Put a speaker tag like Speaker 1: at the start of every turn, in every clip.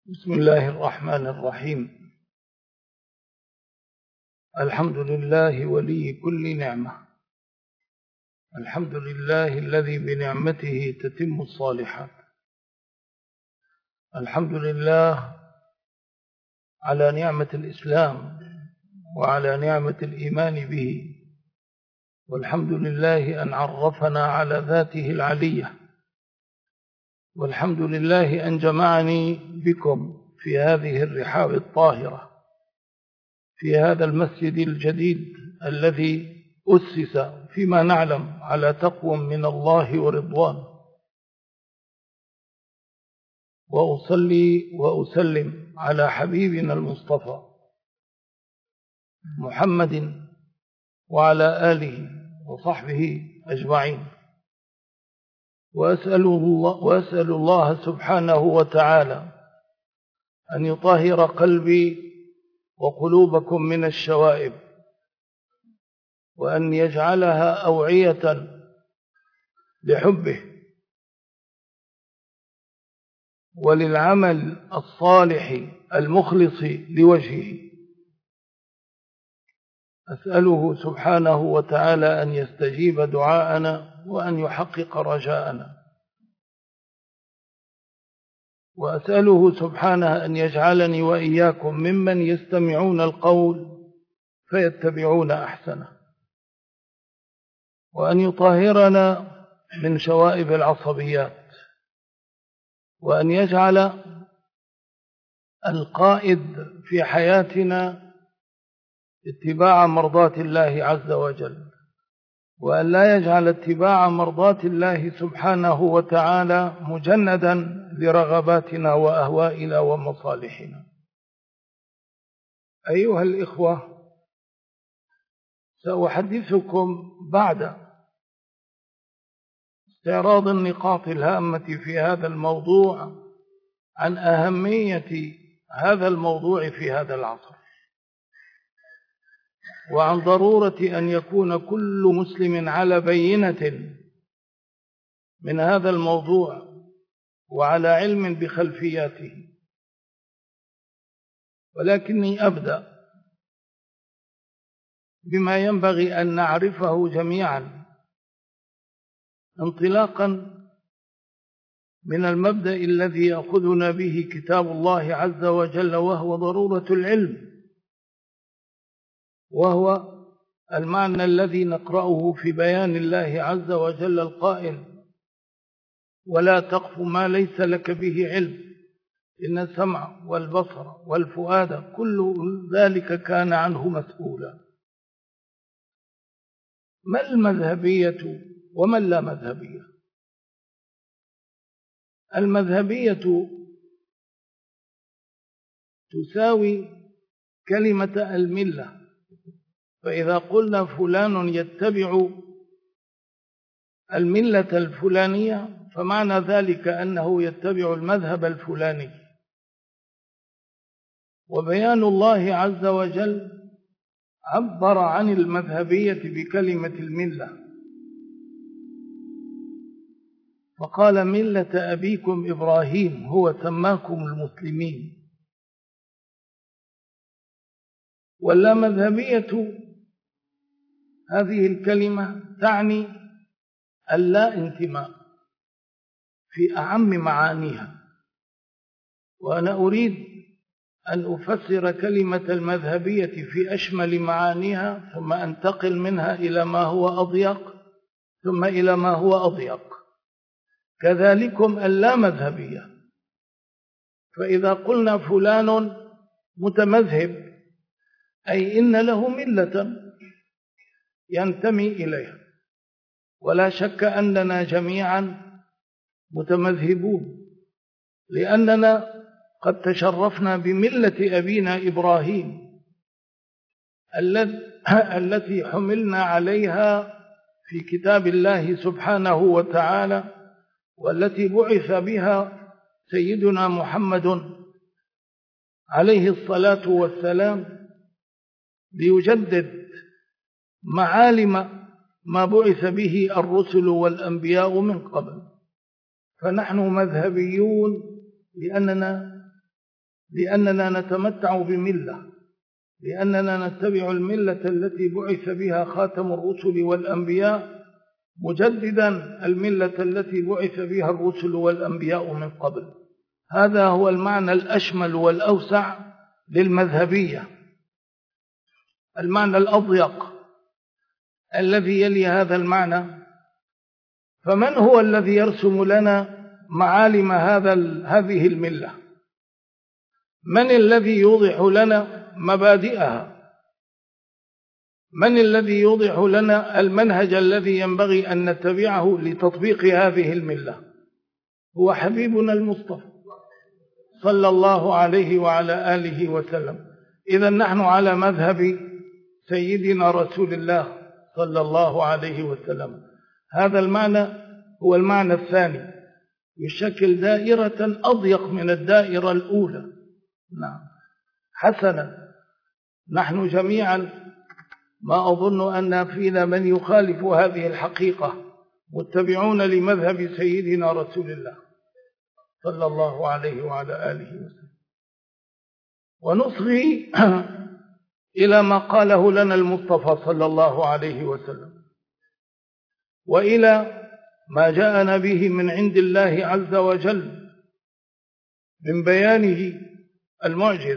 Speaker 1: بسم الله الرحمن الرحيم. الحمد لله ولي كل نعمة، الحمد لله الذي بنعمته تتم الصالحات، الحمد لله على نعمة الإسلام وعلى نعمة الإيمان به، والحمد لله أن عرفنا على ذاته العلية، والحمد لله أن جمعني بكم في هذه الرحاب الطاهرة في هذا المسجد الجديد الذي أسس فيما نعلم على تقوى من الله ورضوان. وأصلي وأسلم على حبيبنا المصطفى محمد وعلى آله وصحبه أجمعين، وأسأل الله سبحانه وتعالى أن يطهر قلبي وقلوبكم من الشوائب، وأن يجعلها أوعية لحبه وللعمل الصالح المخلص لوجهه. أسأله سبحانه وتعالى أن يستجيب دعاءنا وأن يحقق رجاءنا، وأسأله سبحانه أن يجعلني وإياكم ممن يستمعون القول فيتبعون أحسنه، وأن يطهرنا من شوائب العصبيات، وأن يجعل القائد في حياتنا اتباع مرضات الله عز وجل، وأن لا يجعل اتباع مرضات الله سبحانه وتعالى مجندا لرغباتنا وأهوائنا ومصالحنا. أيها الإخوة، سأحدثكم بعد استعراض النقاط الهامة في هذا الموضوع عن أهمية هذا الموضوع في هذا العصر، وعن ضرورة أن يكون كل مسلم على بينة من هذا الموضوع وعلى علم بخلفياته. ولكني أبدأ بما ينبغي أن نعرفه جميعا انطلاقا من المبدأ الذي يأخذنا به كتاب الله عز وجل، وهو ضرورة العلم، وهو المعنى الذي نقرأه في بيان الله عز وجل القائل: ولا تقف ما ليس لك به علم إن السمع والبصر والفؤاد كل ذلك كان عنه مسؤولا. ما المذهبية وما لا مذهبية؟ المذهبية تساوي كلمة الملة، فإذا قلنا فلان يتبع الملة الفلانية فمعنى ذلك أنه يتبع المذهب الفلاني. وبيان الله عز وجل عبر عن المذهبية بكلمة الملة، فقال: ملة أبيكم إبراهيم هو سماكم المسلمين. واللامذهبية هذه الكلمة تعني اللا انتماء في أعم معانيها، وأنا أريد أن أفسر كلمة المذهبية في أشمل معانيها، ثم أنتقل منها إلى ما هو أضيق، ثم إلى ما هو أضيق. كذلكم اللامذهبية، فإذا قلنا فلان متمذهب أي إن له ملة ينتمي إليها، ولا شك أننا جميعا متمذهبون، لأننا قد تشرفنا بملة أبينا إبراهيم التي حملنا عليها في كتاب الله سبحانه وتعالى، والتي بعث بها سيدنا محمد عليه الصلاة والسلام ليجدد معالم ما بعث به الرسل والأنبياء من قبل. فنحن مذهبيون لأننا لأننا نتمتع بملة، لأننا نتبع الملة التي بعث بها خاتم الرسل والأنبياء، مجددا الملة التي بعث بها الرسل والأنبياء من قبل. هذا هو المعنى الأشمل والأوسع للمذهبية. المعنى الأضيق الذي يلي هذا المعنى: فمن هو الذي يرسم لنا معالم هذه الملة؟ من الذي يوضح لنا مبادئها؟ من الذي يوضح لنا المنهج الذي ينبغي أن نتبعه لتطبيق هذه الملة؟ هو حبيبنا المصطفى صلى الله عليه وعلى آله وسلم. إذن نحن على مذهب سيدنا رسول الله صلى الله عليه وسلم. هذا المعنى هو المعنى الثاني، يشكل دائرة أضيق من الدائرة الأولى. نعم، حسنا. نحن جميعا ما أظن أن فينا من يخالف هذه الحقيقة، متبعون لمذهب سيدنا رسول الله صلى الله عليه وعلى آله وسلم. ونصغي إلى ما قاله لنا المصطفى صلى الله عليه وسلم، وإلى ما جاءنا به من عند الله عز وجل من بيانه المعجز،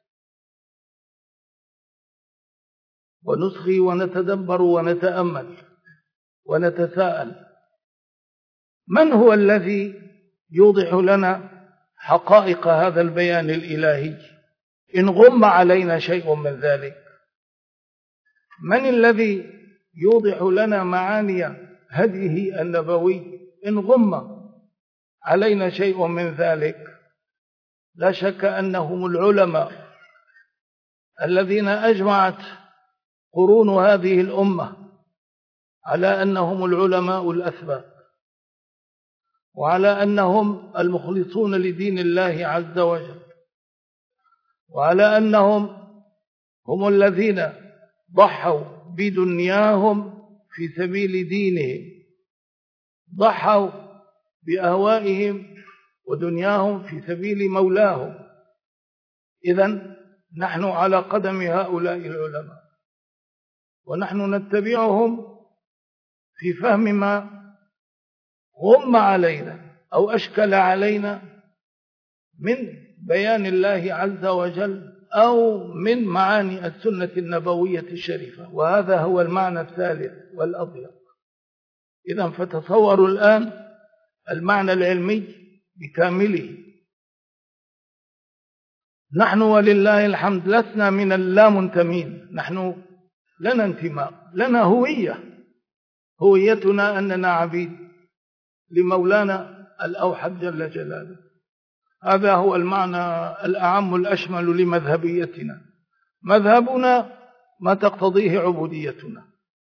Speaker 1: ونصغي ونتدبر ونتأمل ونتساءل: من هو الذي يوضح لنا حقائق هذا البيان الإلهي إن غم علينا شيء من ذلك؟ من الذي يوضح لنا معاني هديه النبوي إن غم علينا شيء من ذلك؟ لا شك أنهم العلماء الذين أجمعت قرون هذه الأمة على أنهم العلماء الأثبات، وعلى أنهم المخلصون لدين الله عز وجل، وعلى أنهم هم الذين ضحوا بدنياهم في سبيل دينهم، ضحوا بأهوائهم ودنياهم في سبيل مولاهم. إذن نحن على قدم هؤلاء العلماء، ونحن نتبعهم في فهم ما غم علينا أو أشكل علينا من بيان الله عز وجل أو من معاني السنة النبوية الشريفة، وهذا هو المعنى الثالث والأضيق. إذن فتصوروا الآن المعنى العلمي بكامله. نحن ولله الحمد لسنا من اللامنتمين، نحن لنا انتماء، لنا هوية، هويتنا أننا عبيد لمولانا الأوحد جل جلاله. هذا هو المعنى الأعم الأشمل لمذهبيتنا. مذهبنا ما تقتضيه عبوديتنا.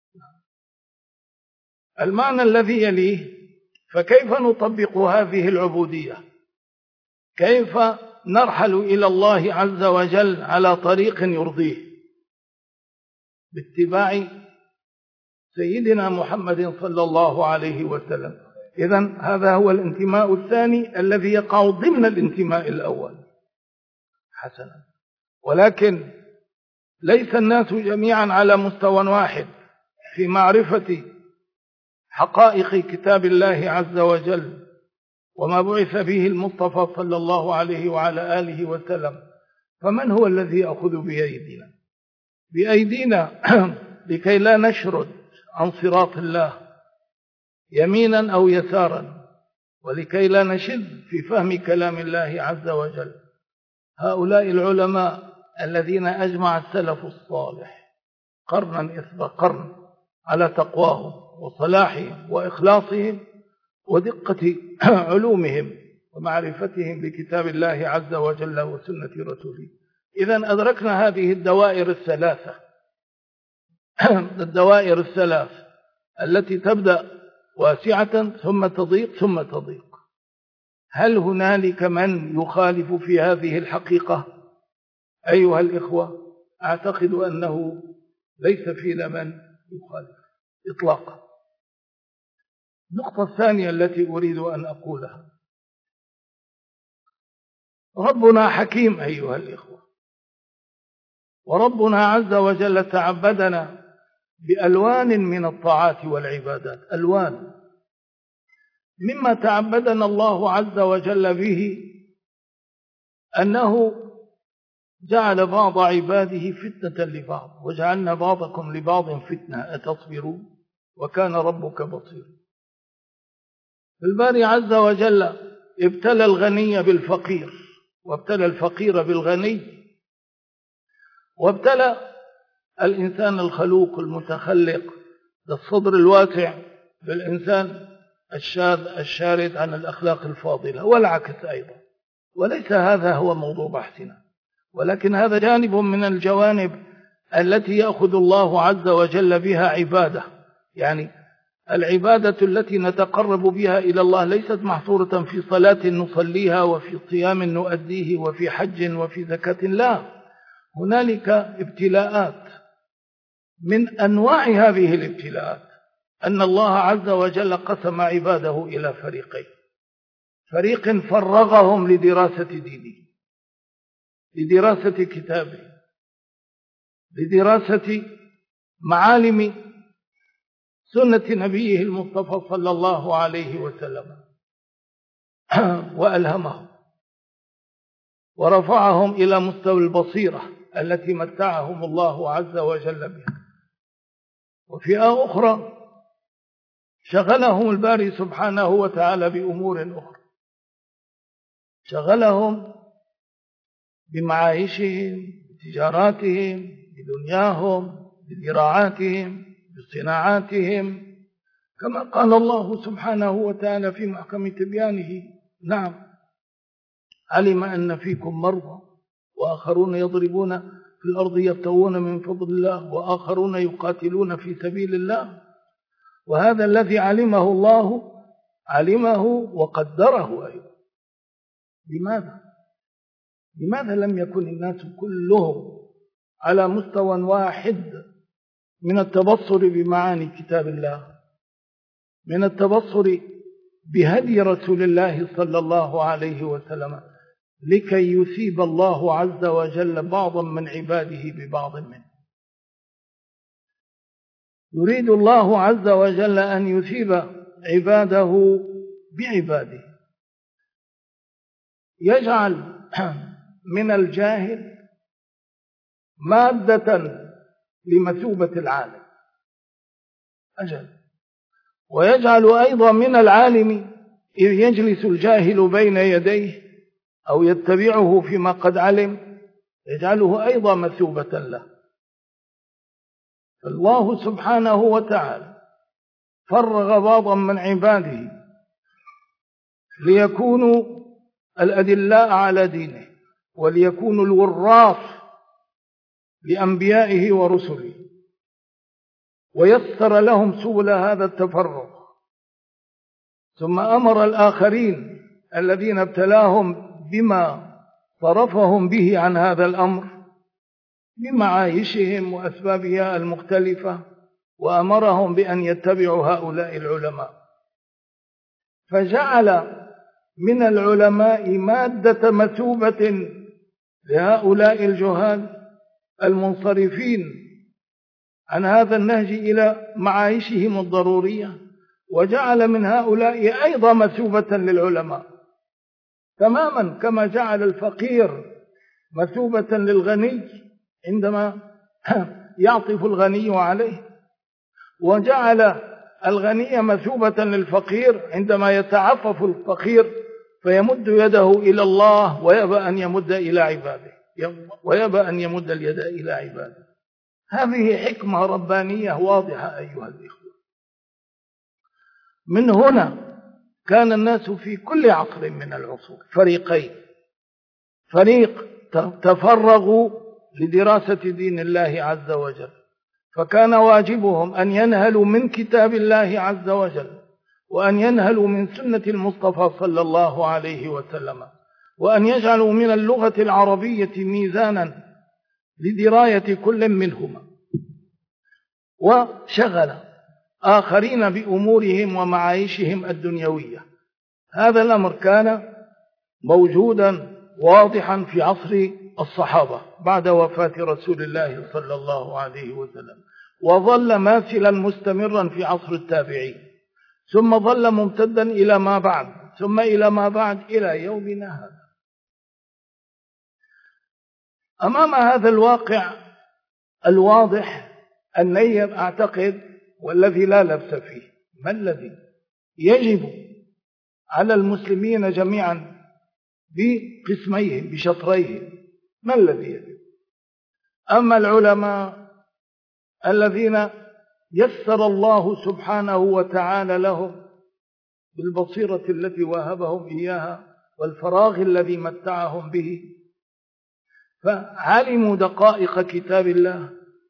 Speaker 1: المعنى الذي يليه: فكيف نطبق هذه العبودية؟ كيف نرحل إلى الله عز وجل على طريق يرضيه؟ باتباع سيدنا محمد صلى الله عليه وسلم. إذن هذا هو الانتماء الثاني الذي يقع ضمن الانتماء الأول. حسنا. ولكن ليس الناس جميعا على مستوى واحد في معرفة حقائق كتاب الله عز وجل وما بعث به المصطفى صلى الله عليه وعلى آله وسلم. فمن هو الذي يأخذ بأيدينا لكي لا نشرد عن صراط الله يمينا أو يسارا، ولكي لا نشد في فهم كلام الله عز وجل؟ هؤلاء العلماء الذين أجمع السلف الصالح قرنا إثر قرن على تقواهم وصلاحهم وإخلاصهم ودقة علومهم ومعرفتهم بكتاب الله عز وجل وسنة رسوله. إذن أدركنا هذه الدوائر الثلاثة، الدوائر الثلاث التي تبدأ واسعة ثم تضيق ثم تضيق. هل هنالك من يخالف في هذه الحقيقة أيها الإخوة؟ أعتقد أنه ليس فينا من يخالف إطلاقا. النقطة الثانية التي أريد أن أقولها: ربنا حكيم أيها الإخوة، وربنا عز وجل تعبدنا بألوان من الطاعات والعبادات. ألوان مما تعبدنا الله عز وجل به أنه جعل بعض عباده فتنة لبعض، وجعلنا بعضكم لبعض فتنة أتصبرون وكان ربك بصيرا. الباري عز وجل ابتلى الغني بالفقير، وابتلى الفقير بالغني، وابتلى الإنسان الخلوق المتخلق بالصدر الواسع بالإنسان الشاذ الشارد عن الأخلاق الفاضلة، والعكس أيضا. وليس هذا هو موضوع بحثنا، ولكن هذا جانب من الجوانب التي يأخذ الله عز وجل بها عبادة. يعني العبادة التي نتقرب بها إلى الله ليست محصورة في صلاة نصليها وفي صيام نؤديه وفي حج وفي زكاة، لا، هنالك ابتلاءات. من أنواع هذه الابتلاءات أن الله عز وجل قسم عباده إلى فريقين: فريق فرغهم لدراسة دينه، لدراسة كتابه، لدراسة معالم سنة نبيه المصطفى صلى الله عليه وسلم، وألهمهم ورفعهم إلى مستوى البصيرة التي متعهم الله عز وجل بها. وفئة أخرى شغلهم الباري سبحانه وتعالى بأمور أخرى، شغلهم بمعايشهم، بتجاراتهم، بدنياهم، بزراعاتهم، بصناعاتهم، كما قال الله سبحانه وتعالى في محكم تبيانه: نعم علم أن فيكم مرضى وآخرون يضربون في الأرض يبتغون من فضل الله وآخرون يقاتلون في سبيل الله. وهذا الذي علمه الله علمه وقدره أيضا. لماذا لم يكن الناس كلهم على مستوى واحد من التبصر بمعاني كتاب الله، من التبصر بهدي رسول الله صلى الله عليه وسلم، لكي يثيب الله عز وجل بعضا من عباده ببعض منه؟ يريد الله عز وجل أن يثيب عباده بعباده، يجعل من الجاهل مادة لمثوبة العالم، أجل، ويجعل أيضا من العالم إذ يجلس الجاهل بين يديه أو يتبعه فيما قد علم يجعله أيضا مثوبة له. الله سبحانه وتعالى فرغ بعضا من عباده ليكونوا الأدلاء على دينه، وليكونوا الوراث لأنبيائه ورسله، ويسر لهم سبل هذا التفرغ. ثم أمر الآخرين الذين ابتلاهم بما صرفهم به عن هذا الأمر بمعايشهم وأسبابها المختلفة، وأمرهم بأن يتبعوا هؤلاء العلماء، فجعل من العلماء مادة مثوبة لهؤلاء الجهال المنصرفين عن هذا النهج إلى معايشهم الضرورية، وجعل من هؤلاء أيضا مثوبة للعلماء، تماما كما جعل الفقير مثوبة للغني عندما يعطف الغني عليه، وجعل الغني مثوبة للفقير عندما يتعفف الفقير فيمد يده إلى الله ويأبى أن يمد إلى عباده، ويأبى أن يمد اليد إلى عباده. هذه حكمة ربانية واضحة أيها الإخوة. من هنا كان الناس في كل عصر من العصور فريقين: فريق تفرغوا لدراسة دين الله عز وجل، فكان واجبهم أن ينهلوا من كتاب الله عز وجل، وأن ينهلوا من سنة المصطفى صلى الله عليه وسلم، وأن يجعلوا من اللغة العربية ميزانا لدراية كل منهما، وشغل آخرين بأمورهم ومعايشهم الدنيوية. هذا الأمر كان موجودا واضحا في عصر الصحابة بعد وفاة رسول الله صلى الله عليه وسلم، وظل ماثلا مستمرا في عصر التابعين، ثم ظل ممتدا إلى ما بعد، ثم إلى ما بعد إلى يومنا هذا. أمام هذا الواقع الواضح النيب أعتقد والذي لا لبس فيه، ما الذي يجب على المسلمين جميعا بقسميهم بشطريهم؟ ما الذي يجب؟ أما العلماء الذين يسر الله سبحانه وتعالى لهم بالبصيرة التي وهبهم إياها والفراغ الذي متعهم به، فعلموا دقائق كتاب الله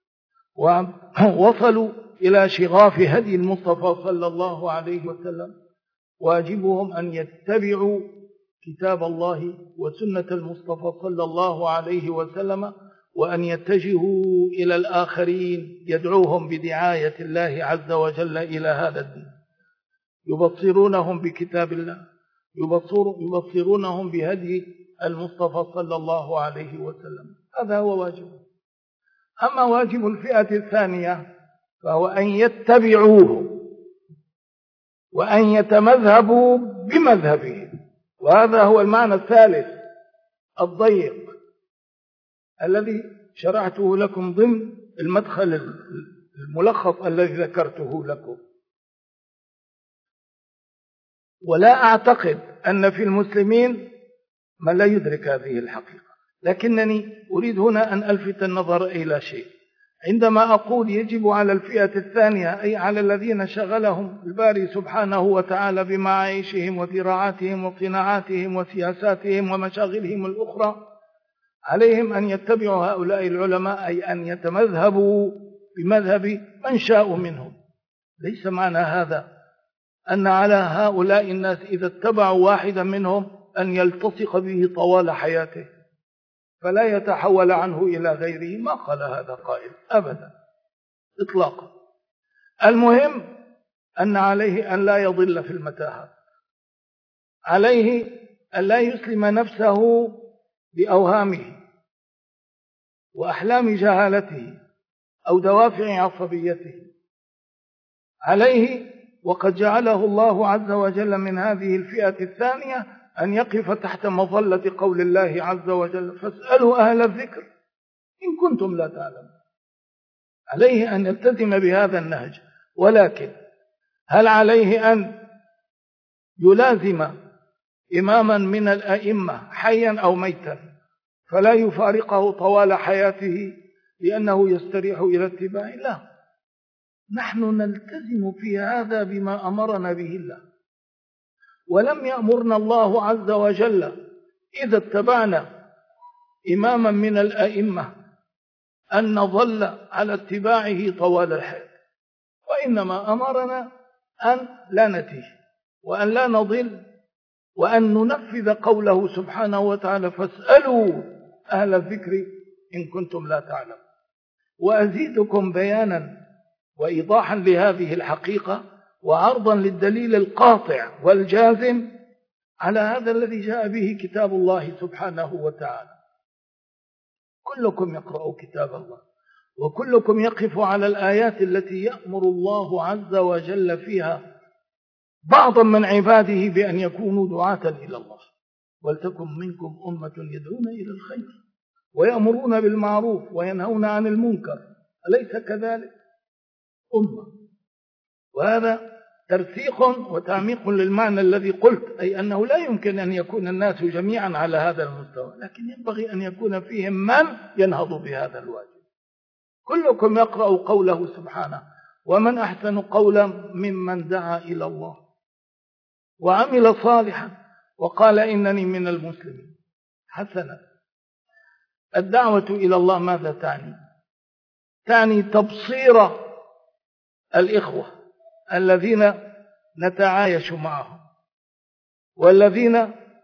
Speaker 1: ووصلوا إلى شغاف هدي المصطفى صلى الله عليه وسلم، واجبهم أن يتبعوا كتاب الله وسنة المصطفى صلى الله عليه وسلم، وأن يتجهوا إلى الآخرين يدعوهم بدعاية الله عز وجل إلى هذا الدين، يبصرونهم بكتاب الله، يبصرونهم بهدي المصطفى صلى الله عليه وسلم. هذا هو واجب. أما واجب الفئة الثانية فهو أن يتبعوه وأن يتمذهبوا بمذهبهم، وهذا هو المعنى الثالث الضيق الذي شرعته لكم ضمن المدخل الملخص الذي ذكرته لكم. ولا أعتقد أن في المسلمين من لا يدرك هذه الحقيقة، لكنني أريد هنا أن ألفت النظر إلى شيء. عندما أقول يجب على الفئة الثانية، أي على الذين شغلهم الباري سبحانه وتعالى بمعايشهم وذراعاتهم وصناعاتهم وسياساتهم ومشاغلهم الأخرى، عليهم أن يتبعوا هؤلاء العلماء، أي أن يتمذهبوا بمذهب من شاءوا منهم. ليس معنى هذا أن على هؤلاء الناس إذا اتبعوا واحدا منهم أن يلتصق به طوال حياته فلا يتحول عنه إلى غيره، ما قال هذا قائل أبدا إطلاقا. المهم أن عليه أن لا يضل في المتاهات، عليه أن لا يسلم نفسه بأوهامه وأحلام جهالته أو دوافع عصبيته. عليه وقد جعله الله عز وجل من هذه الفئة الثانية أن يقف تحت مظلة قول الله عز وجل: فاسألوا أهل الذكر إن كنتم لا تعلمون. عليه أن يلتزم بهذا النهج، ولكن هل عليه أن يلازم إماما من الأئمة حيا أو ميتا فلا يفارقه طوال حياته لأنه يستريح إلى اتباعه؟ لا، نحن نلتزم في هذا بما أمرنا به الله، ولم يأمرنا الله عز وجل إذا اتبعنا إماما من الأئمة أن نظل على اتباعه طوال الحياة، وإنما أمرنا أن لا نتيه وأن لا نضل وأن ننفذ قوله سبحانه وتعالى: فاسألوا أهل الذكر إن كنتم لا تعلمون. وأزيدكم بيانا وإيضاحا لهذه الحقيقة وعرضا للدليل القاطع والجازم على هذا الذي جاء به كتاب الله سبحانه وتعالى. كلكم يقرأ كتاب الله، وكلكم يقف على الآيات التي يأمر الله عز وجل فيها بعضا من عباده بأن يكونوا دعاة إلى الله. ولتكن منكم أمة يدعون إلى الخير ويأمرون بالمعروف وينهون عن المنكر، أليس كذلك؟ أمة. وهذا ترسيخ وتعميق للمعنى الذي قلت، أي أنه لا يمكن أن يكون الناس جميعا على هذا المستوى، لكن ينبغي أن يكون فيهم من ينهض بهذا الواجب. كلكم يقرأ قوله سبحانه: ومن أحسن قولا ممن دعا إلى الله وعمل صالحا وقال إنني من المسلمين. حسنا، الدعوة إلى الله ماذا تعني؟ تعني تبصير الإخوة الذين نتعايش معهم والذين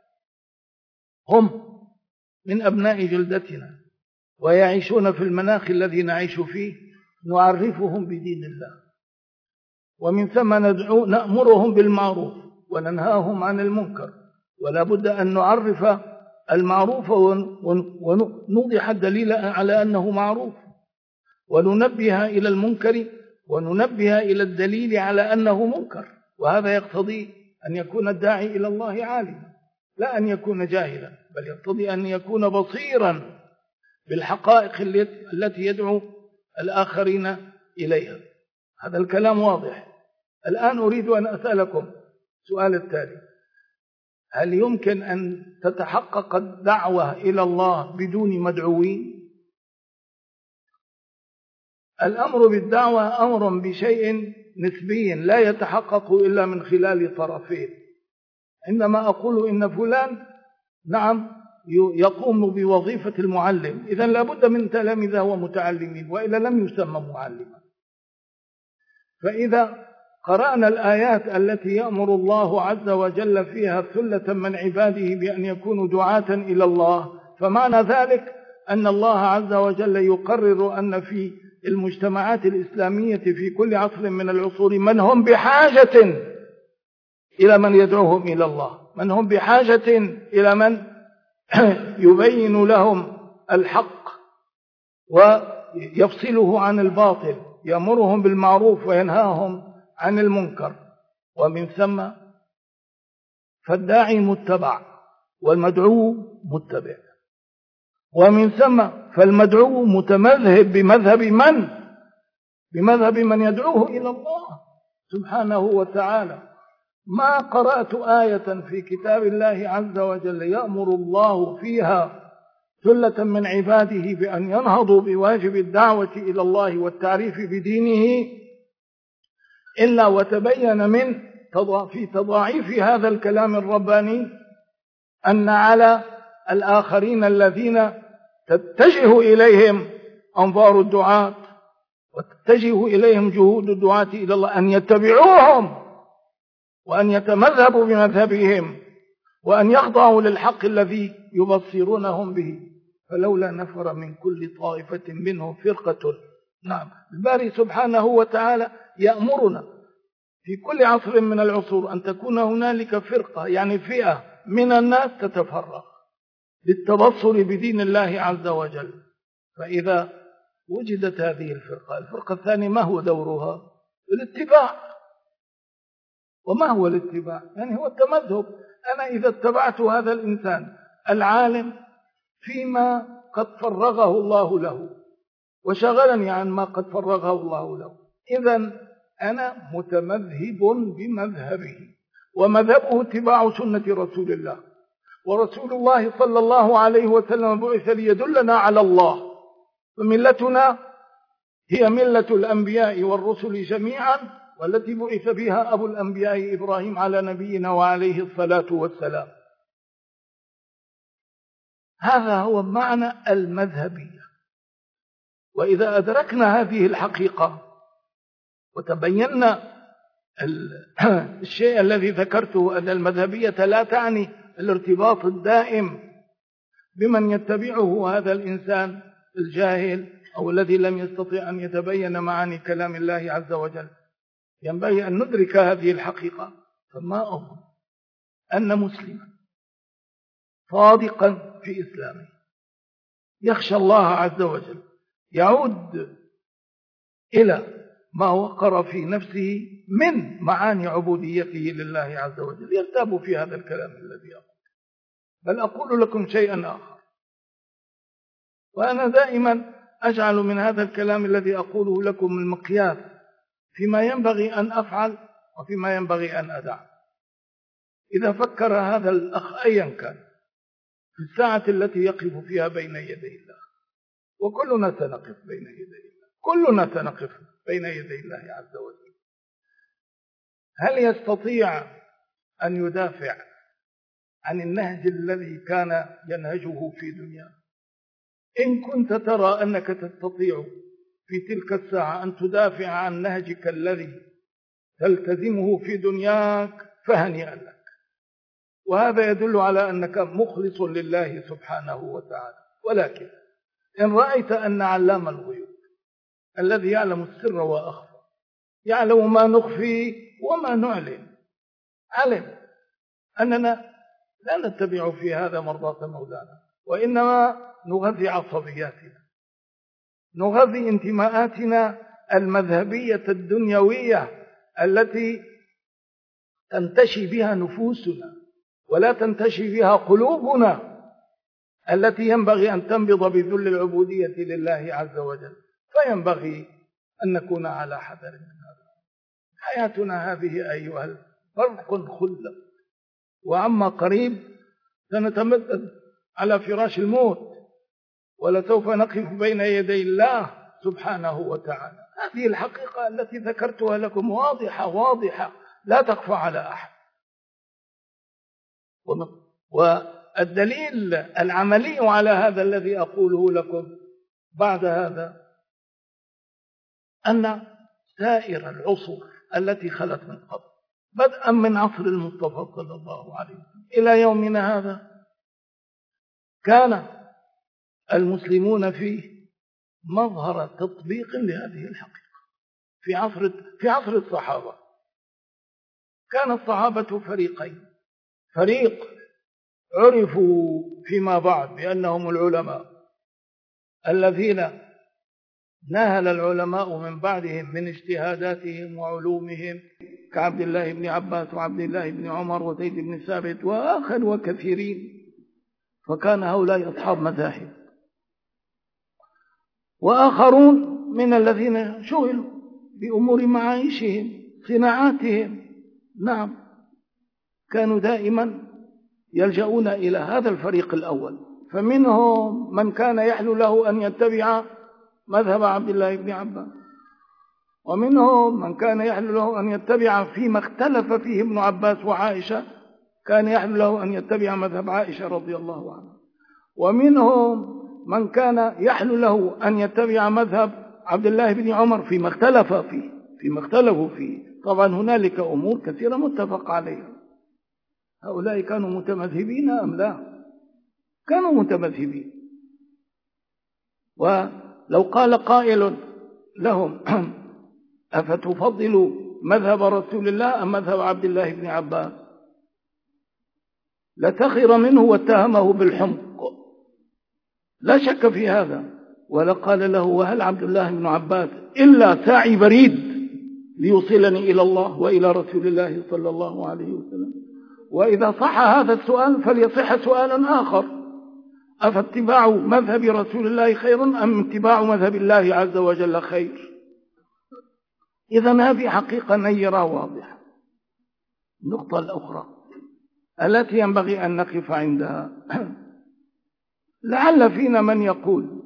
Speaker 1: هم من أبناء جلدتنا ويعيشون في المناخ الذي نعيش فيه، نعرفهم بدين الله، ومن ثم نأمرهم بالمعروف وننهاهم عن المنكر. ولا بد أن نعرف المعروف ونوضح الدليل على أنه معروف، وننبه إلى المنكر وننبه إلى الدليل على أنه منكر. وهذا يقتضي أن يكون الداعي إلى الله عالما، لا أن يكون جاهلا، بل يقتضي أن يكون بصيرا بالحقائق التي يدعو الآخرين إليها. هذا الكلام واضح. الآن أريد أن أسألكم سؤال التالي: هل يمكن أن تتحقق الدعوة إلى الله بدون مدعوين؟ الأمر بالدعوة أمر بشيء نسبي لا يتحقق إلا من خلال طرفين. عندما أقول إن فلان نعم يقوم بوظيفة المعلم، إذن لابد من تلامذة ومتعلمين، وإلا لم يسمى معلما. فإذا قرأنا الآيات التي يأمر الله عز وجل فيها ثلة من عباده بأن يكونوا دعاة إلى الله، فمعنى ذلك أن الله عز وجل يقرر أن في المجتمعات الإسلامية في كل عصر من العصور من هم بحاجة إلى من يدعوهم إلى الله، من هم بحاجة إلى من يبين لهم الحق ويفصله عن الباطل، يأمرهم بالمعروف وينهاهم عن المنكر. ومن ثم فالداعي متبع والمدعو متبع، ومن ثم فالمدعو متمذهب بمذهب من يدعوه إلى الله سبحانه وتعالى. ما قرأت آية في كتاب الله عز وجل يأمر الله فيها ثلة من عباده بأن ينهضوا بواجب الدعوة إلى الله والتعريف بدينه إلا وتبين في تضاعيف هذا الكلام الرباني أن على الآخرين الذين تتجه إليهم أنظار الدعاة وتتجه إليهم جهود الدعاة إلى الله أن يتبعوهم وأن يتمذهبوا بمذهبهم وأن يخضعوا للحق الذي يبصرونهم به. فلولا نفر من كل طائفة منهم فرقة. نعم، الباري سبحانه وتعالى يأمرنا في كل عصر من العصور أن تكون هنالك فرقة، يعني فئة من الناس تتفرق للتبصر بدين الله عز وجل. فإذا وجدت هذه الفرقة الثانية ما هو دورها؟ الاتباع. وما هو الاتباع؟ يعني هو التمذهب. أنا إذا اتبعت هذا الإنسان العالم فيما قد فرغه الله له وشغلني عن ما قد فرغه الله له، إذن أنا متمذهب بمذهبه، ومذهبه اتباع سنة رسول الله، ورسول الله صلى الله عليه وسلم بعث ليدلنا على الله، فملتنا هي ملة الأنبياء والرسل جميعا، والتي بعث بها أبو الأنبياء إبراهيم على نبينا وعليه الصلاة والسلام. هذا هو معنى المذهبية. وإذا أدركنا هذه الحقيقة وتبينا الشيء الذي ذكرته أن المذهبية لا تعني الارتباط الدائم بمن يتبعه هذا الإنسان الجاهل أو الذي لم يستطيع أن يتبين معاني كلام الله عز وجل، ينبغي أن ندرك هذه الحقيقة. فما أظن أن مسلما صادقا في إسلامه يخشى الله عز وجل يعود إلى ما وقر في نفسه من معاني عبوديته لله عز وجل يرتاب في هذا الكلام الذي أقول. بل أقول لكم شيئا آخر، وأنا دائما أجعل من هذا الكلام الذي أقوله لكم المقياس فيما ينبغي أن أفعل وفيما ينبغي أن أدع. إذا فكر هذا الأخ أيا كان في الساعة التي يقف فيها بين يدي الله، وكلنا سنقف بين يدي الله، كلنا سنقف بين يدي الله عز وجل، هل يستطيع أن يدافع عن النهج الذي كان ينهجه في دنياه؟ إن كنت ترى أنك تستطيع في تلك الساعة أن تدافع عن نهجك الذي تلتزمه في دنياك فهنيئا لك، وهذا يدل على أنك مخلص لله سبحانه وتعالى. ولكن إن رأيت أن علام الغيوب الذي يعلم السر وأخفى، يعلم ما نخفي وما نعلن، علم أننا لا نتبع في هذا مرضاة مولانا، وإنما نغذي عصبياتنا، نغذي انتماءاتنا المذهبية الدنيوية التي تنتشي بها نفوسنا ولا تنتشي بها قلوبنا، التي ينبغي أن تنبض بذل العبودية لله عز وجل. فينبغي أن نكون على حذر من هذا. حياتنا هذه أيها الفرق خلق، وعما قريب سنتمدد على فراش الموت، ولسوف نقف بين يدي الله سبحانه وتعالى. هذه الحقيقة التي ذكرتها لكم واضحة واضحة لا تخفى على أحد. والدليل العملي على هذا الذي أقوله لكم بعد هذا أن سائر العصور التي خلت من قبل، بدءا من عصر المصطفى صلى الله عليه وسلم إلى يومنا هذا، كان المسلمون فيه مظهر تطبيق لهذه الحقيقة. في عصر الصحابة كان الصحابة فريقين: فريق عرفوا فيما بعد بأنهم العلماء الذين نهل العلماء من بعدهم من اجتهاداتهم وعلومهم، كعبد الله بن عباس وعبد الله بن عمر وزيد بن ثابت وآخر وكثيرين، فكان هؤلاء أصحاب مذاهب. وآخرون من الذين شغلوا بأمور معايشهم صناعاتهم، نعم، كانوا دائما يلجؤون إلى هذا الفريق الأول. فمنهم من كان يحلو له أن يتبع مذهب عبد الله بن عباس، ومنهم من كان يحلو له أن يتبع فيما اختلف فيه ابن عباس وعائشة، كان يحلو له أن يتبع مذهب عائشة رضي الله عنها، ومنهم من كان يحلو له أن يتبع مذهب عبد الله بن عمر فيما اختلفوا فيه. طبعا هنالك أمور كثيرة متفق عليها. هؤلاء كانوا متمذهبين أم لا؟ كانوا متمذهبين. ولو قال قائل لهم أفتفضل مذهب رسول الله أم مذهب عبد الله بن عباس، لتخر منه واتهمه بالحمق، لا شك في هذا. ولقال له: وهل عبد الله بن عباس إلا ساعي بريد ليوصلني إلى الله وإلى رسول الله صلى الله عليه وسلم. وإذا صح هذا السؤال فليصح سؤال آخر: أفاتباع مذهب رسول الله خير أم اتباع مذهب الله عز وجل خير؟ إذن هذه حقيقة نيرة واضحة. النقطة الأخرى التي ينبغي أن نقف عندها، لعل فينا من يقول: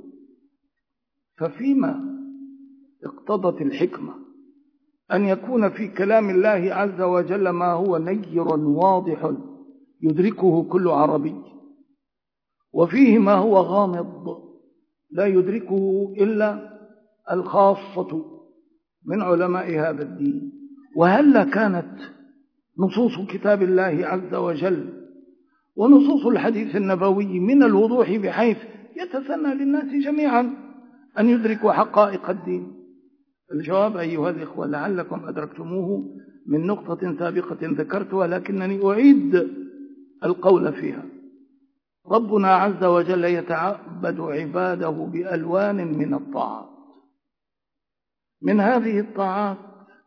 Speaker 1: ففيما اقتضت الحكمة أن يكون في كلام الله عز وجل ما هو نير واضح يدركه كل عربي، وفيه ما هو غامض لا يدركه إلا الخاصة من علماء هذا الدين؟ وهل كانت نصوص كتاب الله عز وجل ونصوص الحديث النبوي من الوضوح بحيث يتسنى للناس جميعا أن يدركوا حقائق الدين؟ الجواب أيها الإخوة لعلكم أدركتموه من نقطة سابقة ذكرتها لكنني أعيد القول فيها. ربنا عز وجل يتعبد عباده بألوان من الطاعات. من هذه الطاعات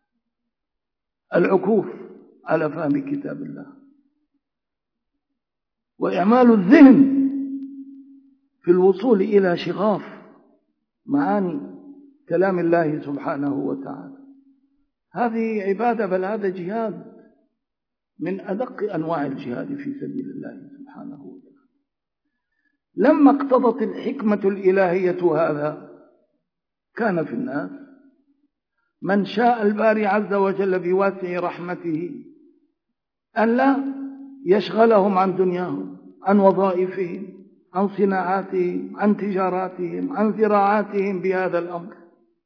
Speaker 1: العكوف على فهم كتاب الله، وإعمال الذهن في الوصول إلى شغاف معاني كلام الله سبحانه وتعالى. هذه عبادة، بل هذا جهاد من أدق أنواع الجهاد في سبيل الله سبحانه وتعالى. لما اقتضت الحكمة الإلهية هذا، كان في الناس من شاء الباري عز وجل بواسع رحمته أن لا يشغلهم عن دنياهم، عن وظائفهم، عن صناعاتهم، عن تجاراتهم، عن زراعاتهم بهذا الأمر،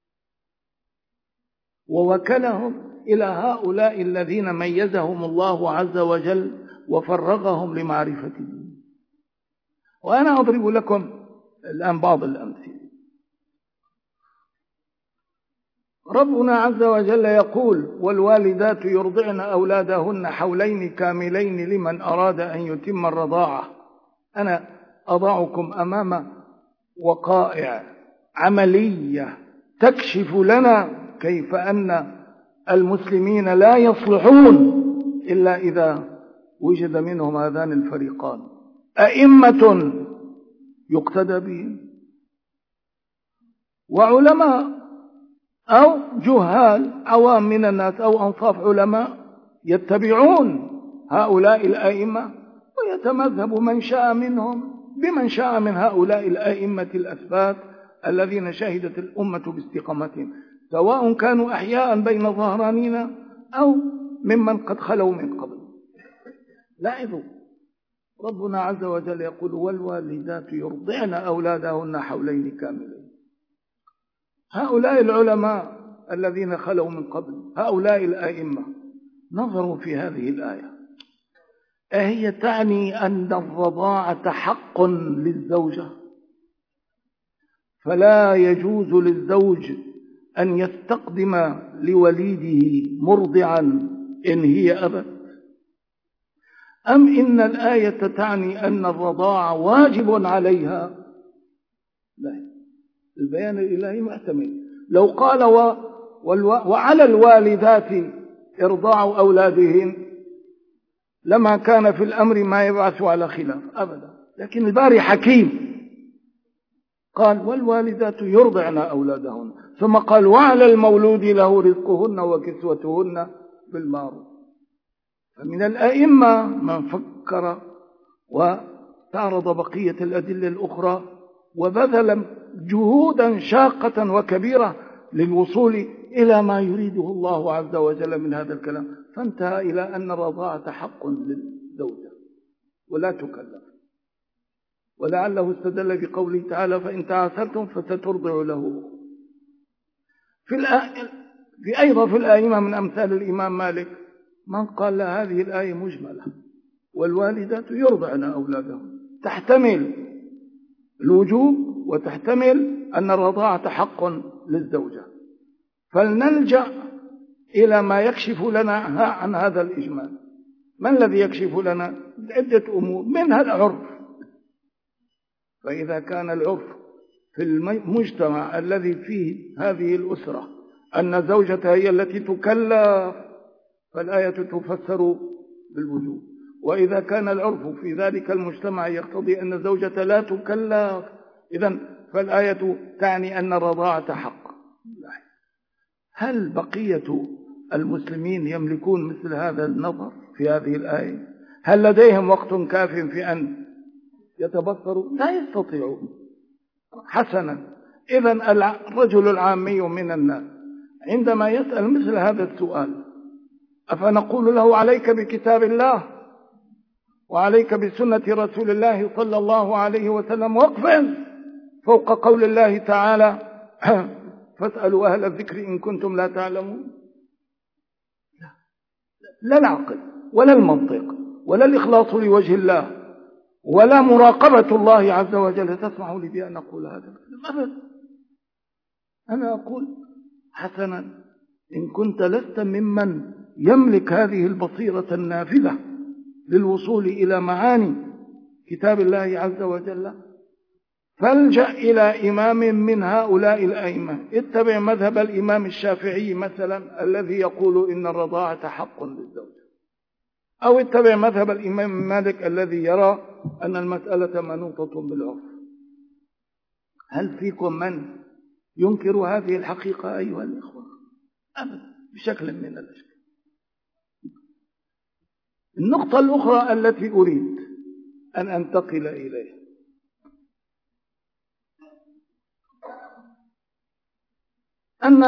Speaker 1: ووكلهم إلى هؤلاء الذين ميزهم الله عز وجل وفرغهم لمعرفته. وأنا أضرب لكم الآن بعض الأمثلة. ربنا عز وجل يقول والوالدات يرضعن أولادهن حولين كاملين لمن أراد أن يتم الرضاعة. أنا أضعكم أمام وقائع عملية تكشف لنا كيف أن المسلمين لا يصلحون إلا إذا وجد منهم هذان الفريقان، أئمة يقتدى بهم وعلماء أو جهال عوام من الناس أو أنصاف علماء يتبعون هؤلاء الأئمة ويتمذهب من شاء منهم بمن شاء من هؤلاء الأئمة الأثبات الذين شهدت الأمة باستقامتهم، سواء كانوا أحياء بين ظهرانينا أو ممن قد خلوا من قبل. لاحظوا ربنا عز وجل يقول والوالدات يرضعن أولادهن حولين كاملين. هؤلاء العلماء الذين خلوا من قبل، هؤلاء الأئمة، نظروا في هذه الآية، أهي تعني أن الرضاعة حق للزوجة، فلا يجوز للزوج أن يستقدم لوليده مرضعا إن هي أبت، أم إن الآية تعني أن الرضاعة واجب عليها؟ لا، البيان الإلهي محتمل. لو قال وعلى الوالدات إرضاع أولادهن لما كان في الأمر ما يبعث على خلاف أبدا، لكن الباري حكيم قال والوالدات يرضعن أولادهن، ثم قال وعلى المولود له رزقهن وكسوتهن بالمعروف. فمن الأئمة من فكر وتعرض بقية الأدلة الأخرى وبذل جهودا شاقة وكبيرة للوصول إلى ما يريده الله عز وجل من هذا الكلام، فانتهى إلى أن الرضاعة حق للزوجة ولا تكلف. ولعله استدل بقوله تعالى فإن تعاثرتم فسترضع له. أيضا في الآية من أمثال الإمام مالك من قال هذه الآية مجملة والوالدات يرضعن أولادهم، تحتمل الوجوب وتحتمل أن الرضاعة حق للزوجة، فلنلجأ إلى ما يكشف لنا عن هذا الإجمال. ما الذي يكشف لنا؟ عدة أمور، منها العرف. فإذا كان العرف في المجتمع الذي فيه هذه الأسرة أن الزوجة هي التي تكلف فالآية تفسر بالوجوب، وإذا كان العرف في ذلك المجتمع يقتضي أن الزوجة لا تكلف إذن فالآية تعني أن الرضاعة حق. هل بقية المسلمين يملكون مثل هذا النظر في هذه الآية؟ هل لديهم وقت كاف في أن يتبصروا؟ لا يستطيعون. حسنا، إذن الرجل العامي من الناس عندما يسأل مثل هذا السؤال أفنقول له عليك بكتاب الله وعليك بسنة رسول الله صلى الله عليه وسلم وقفا فوق قول الله تعالى فاسألوا أهل الذكر إن كنتم لا تعلمون؟ لا العقل ولا المنطق ولا الإخلاص لوجه الله ولا مراقبة الله عز وجل تسمح لي بأن أقول هذا الكلام أبدا. أنا أقول حسنا إن كنت لست ممن يملك هذه البصيرة النافذة للوصول إلى معاني كتاب الله عز وجل فالجأ إلى إمام من هؤلاء الأئمة، اتبع مذهب الإمام الشافعي مثلا الذي يقول إن الرضاعة حق للزوجة، أو اتبع مذهب الإمام مالك الذي يرى أن المسألة منوطة بالعرف. هل فيكم من ينكر هذه الحقيقة أيها الإخوة؟ أبدا بشكل من الأشكال. النقطة الأخرى التي أريد أن أنتقل إليها أن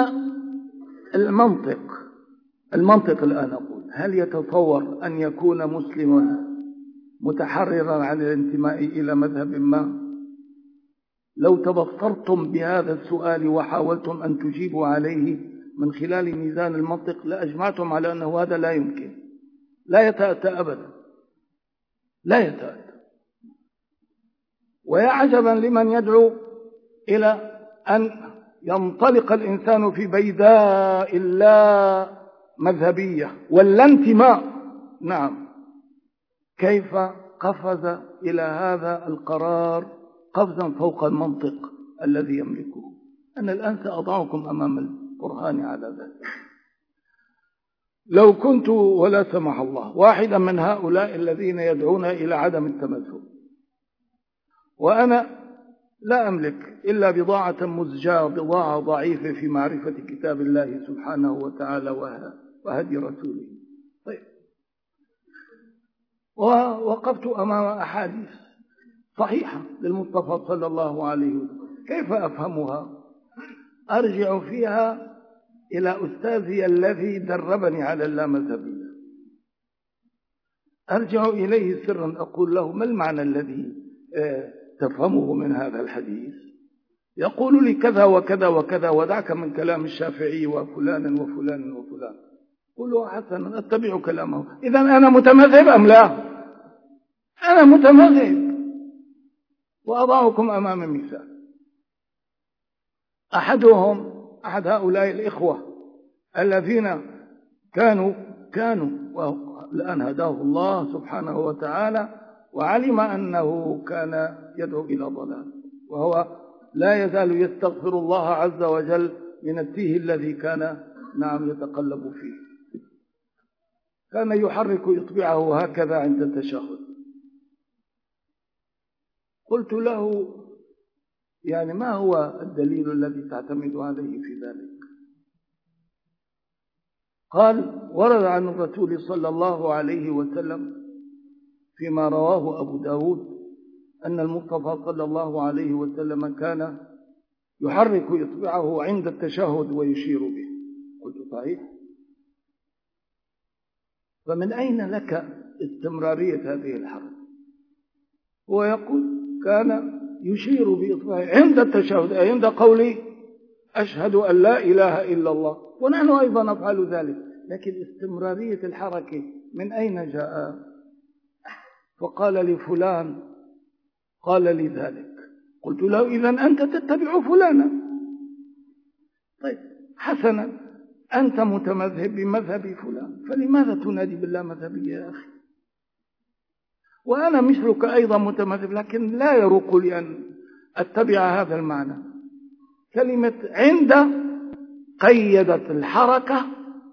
Speaker 1: المنطق الآن أقول هل يتصور أن يكون مسلما متحررا عن الانتماء إلى مذهب ما؟ لو تبصرتم بهذا السؤال وحاولتم أن تجيبوا عليه من خلال ميزان المنطق لأجمعتم على أنه هذا لا يمكن، لا يتأتى أبدا، لا يتأتى. ويا عجبا لمن يدعو إلى أن ينطلق الإنسان في بيداء اللا مذهبية واللا انتماء. نعم، كيف قفز إلى هذا القرار قفزا فوق المنطق الذي يملكه؟ أنا الآن سأضعكم أمام البرهان على ذلك. لو كنت ولا سمح الله واحدا من هؤلاء الذين يدعون إلى عدم التمذهب، وأنا لا أملك إلا بضاعة مزجاة، بضاعة ضعيفة في معرفة كتاب الله سبحانه وتعالى وهدي رسوله، طيب، ووقفت أمام أحاديث صحيحة للمصطفى صلى الله عليه وسلم، كيف أفهمها؟ أرجع فيها إلى أستاذي الذي دربني على اللامذهبية، أرجع إليه سرا أقول له: ما المعنى الذي تفهمه من هذا الحديث؟ يقول لي كذا وكذا وكذا، ودعك من كلام الشافعي وفلان وفلان وفلان. قل له: حسنا، أتبع كلامه. إذا أنا متمذهب أم لا؟ أنا متمذهب. وأضعكم أمام مثال. أحد هؤلاء الإخوة الذين كانوا والآن هداه الله سبحانه وتعالى وعلم أنه كان يدعو إلى ضلال، وهو لا يزال يستغفر الله عز وجل من التيه الذي كان يتقلب فيه. كان يحرك إصبعه هكذا عند التشهد. قلت له: يعني ما هو الدليل الذي تعتمد عليه في ذلك؟ قال: ورد عن الرسول صلى الله عليه وسلم فيما رواه أبو داود أن المصطفى صلى الله عليه وسلم كان يحرك إصبعه عند التشهد ويشير به. قلت: صحيح. فمن أين لك استمرارية هذه الحركة؟ هو يقول: كان يشير بإصبعه عند التشهد، عند قولي أشهد أن لا إله إلا الله، ونحن أيضا نفعل ذلك، لكن استمرارية الحركة من أين جاء؟ فقال لي: فلان قال لي ذلك. قلت له: إذن أنت تتبع فلانا. طيب، حسنا، أنت متمذهب بمذهب فلان، فلماذا تنادي باللامذهبية يا أخي؟ وأنا مثلك أيضا متمذهب، لكن لا يروق لي أن أتبع هذا المعنى. كلمة عند قيدت الحركة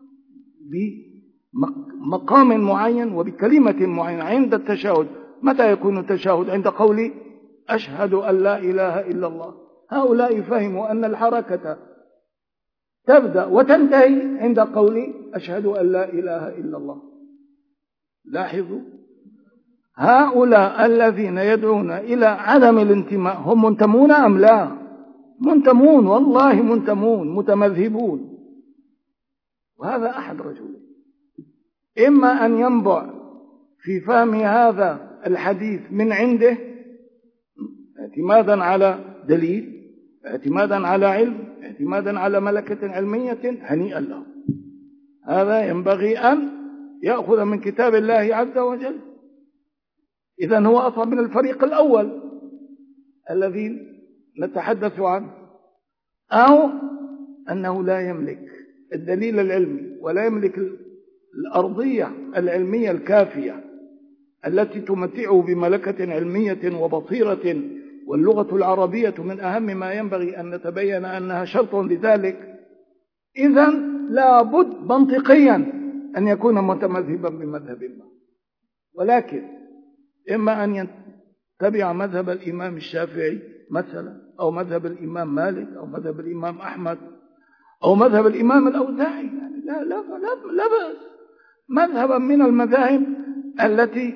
Speaker 1: بمقام معين وبكلمة معينة. عند التشهد، متى يكون التشهد؟ عند قولي أشهد أن لا إله إلا الله. هؤلاء فهموا أن الحركة تبدأ وتنتهي عند قولي أشهد أن لا إله إلا الله. لاحظوا، هؤلاء الذين يدعون إلى عدم الانتماء هم منتمون أم لا؟ منتمون، والله منتمون، متمذهبون. وهذا أحد رجلين: إما أن ينبع في فهم هذا الحديث من عنده اعتمادا على دليل، اعتمادا على علم، اعتمادا على ملكة علمية، هنيئا له. هذا ينبغي أن يأخذ من كتاب الله عز وجل. إذن هو أصلا من الفريق الأول الذي نتحدث عنه، أو أنه لا يملك الدليل العلمي ولا يملك الأرضية العلمية الكافية التي تمتعه بملكة علمية وبصيرة. واللغة العربية من أهم ما ينبغي أن نتبين أنها شرط لذلك. إذن لابد منطقيا أن يكون متمذهبا بمذهب ما، ولكن إما أن يتبع مذهب الإمام الشافعي مثلا، أو مذهب الإمام مالك، أو مذهب الإمام أحمد، أو مذهب الإمام الأوزاعي، يعني لا بأس، مذهبا من المذاهب التي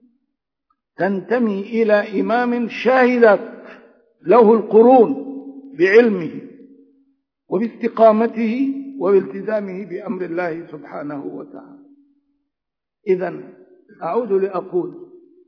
Speaker 1: تنتمي إلى إمام شاهدت له القرون بعلمه وباستقامته وبالتزامه بأمر الله سبحانه وتعالى. إذن أعود لأقول: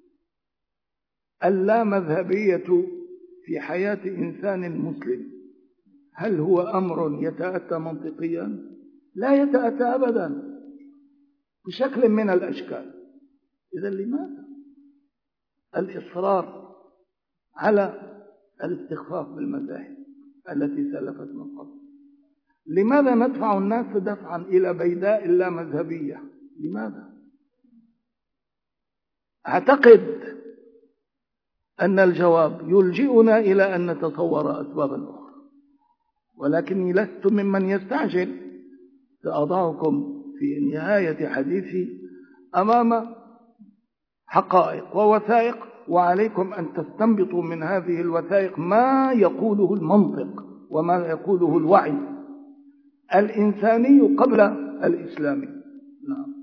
Speaker 1: اللامذهبية في حياة إنسان مسلم هل هو أمر يتأتى منطقيا؟ لا يتأتى أبدا بشكل من الأشكال. إذن لماذا الإصرار على الاستخفاف بالمذاهب؟ التي سلفت من قبل. لماذا ندفع الناس دفعا إلى بيداء لا مذهبية؟ لماذا؟ أعتقد أن الجواب يلجئنا إلى أن نتصور أسبابا أخرى، ولكني لست ممن يستعجل. سأضعكم في نهاية حديثي أمام حقائق ووثائق، وعليكم أن تستنبطوا من هذه الوثائق ما يقوله المنطق وما يقوله الوعي الإنساني قبل الإسلامي. نعم.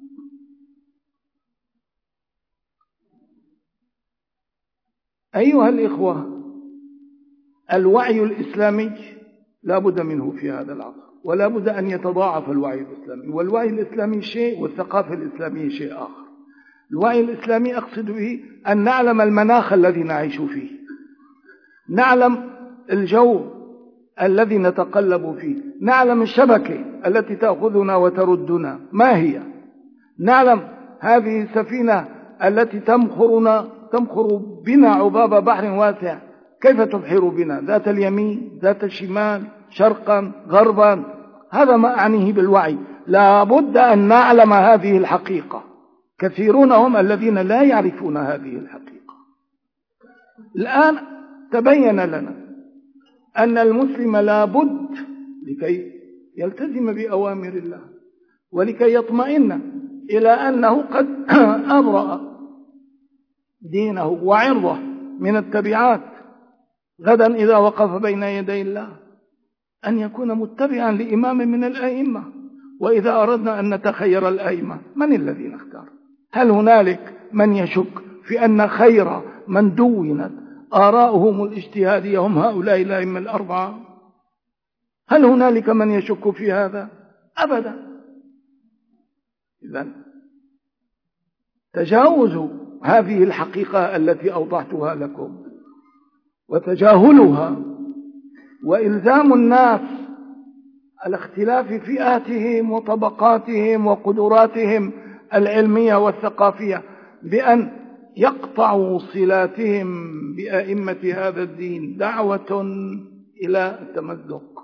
Speaker 1: أيها الإخوة، الوعي الإسلامي لا بد منه في هذا العصر، ولا بد أن يتضاعف الوعي الإسلامي. والوعي الإسلامي شيء والثقافة الإسلامية شيء آخر. الوعي الإسلامي أقصد به أن نعلم المناخ الذي نعيش فيه، نعلم الجو الذي نتقلب فيه، نعلم الشبكة التي تأخذنا وتردنا ما هي، نعلم هذه السفينة التي تمخر بنا عباب بحر واسع كيف تبحر بنا، ذات اليمين ذات الشمال، شرقا غربا. هذا ما أعنيه بالوعي. لا بد أن نعلم هذه الحقيقة. كثيرون هم الذين لا يعرفون هذه الحقيقة. الآن تبين لنا أن المسلم لا بد لكي يلتزم بأوامر الله ولكي يطمئن إلى أنه قد أبرأ دينه وعرضه من التبعات غدا إذا وقف بين يدي الله، أن يكون متبعا لإمام من الأئمة. وإذا أردنا أن نتخير الأئمة، من الذي نختار؟ هل هنالك من يشك في أن خير من دونت آراؤهم الاجتهادية هم هؤلاء الأئمة الأربعة؟ هل هنالك من يشك في هذا؟ أبدا. إذن تجاوزوا هذه الحقيقة التي أوضحتها لكم وتجاهلها وإلزام الناس على اختلاف فئاتهم وطبقاتهم وقدراتهم العلمية والثقافية بأن يقطعوا صلاتهم بأئمة هذا الدين دعوة إلى التمزق،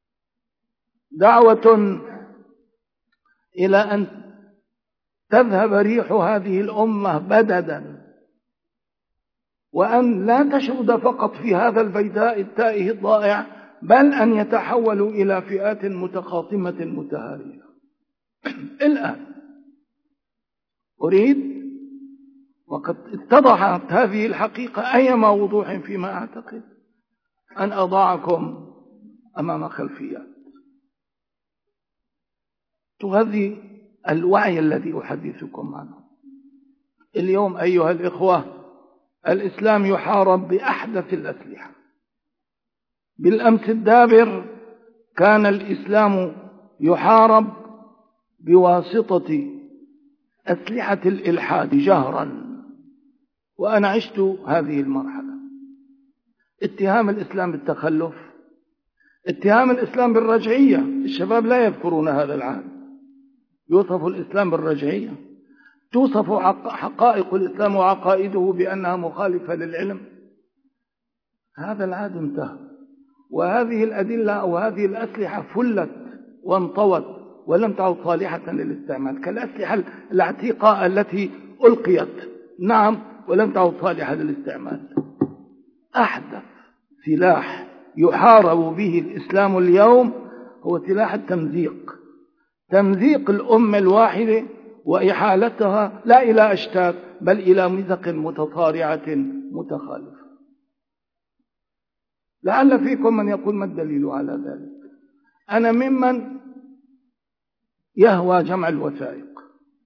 Speaker 1: دعوة إلى أن تذهب ريح هذه الأمة بددا، وأن لا تشرد فقط في هذا البيداء التائه الضائع، بل أن يتحولوا إلى فئات متخاصمة متهارية. الآن أريد، وقد اتضحت هذه الحقيقة أيما وضوح فيما أعتقد، أن أضعكم أمام خلفيات تغذي الوعي الذي أحدثكم عنه. اليوم أيها الإخوة، الإسلام يحارب بأحدث الأسلحة. بالأمس الدابر كان الإسلام يحارب بواسطة أسلحة الإلحاد جهرا، وأنا عشت هذه المرحلة. اتهام الإسلام بالتخلف، اتهام الإسلام بالرجعية. الشباب لا يذكرون هذا العهد. يوصف الإسلام بالرجعية، توصف حقائق الإسلام وعقائده بأنها مخالفة للعلم. هذا العهد انتهى، وهذه الأدلة أو هذه الأسلحة فلت وانطوت ولم تعد صالحة للاستعمال، كالأسلحة العتيقة التي ألقيت، نعم، ولم تعد صالحة للاستعمال. أحدث سلاح يحارب به الإسلام اليوم هو سلاح التمزيق، تمزيق الأمة الواحدة وإحالتها لا إلى أشتات بل إلى مزق متصارعة متخالفة. لعل فيكم من يقول ما الدليل على ذلك؟ أنا ممن يهوى جمع الوثائق،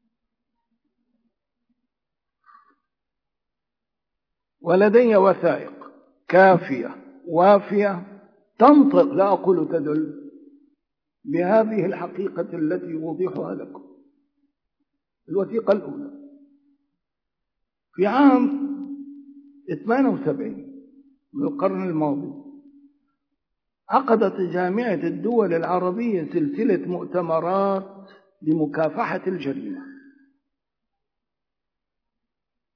Speaker 1: ولدي وثائق كافية وافية تنطق، لا أقول تدل، بهذه الحقيقة التي أوضحها لكم. الوثيقة الأولى في عام 78 من القرن الماضي عقدت جامعة الدول العربية سلسلة مؤتمرات لمكافحة الجريمة،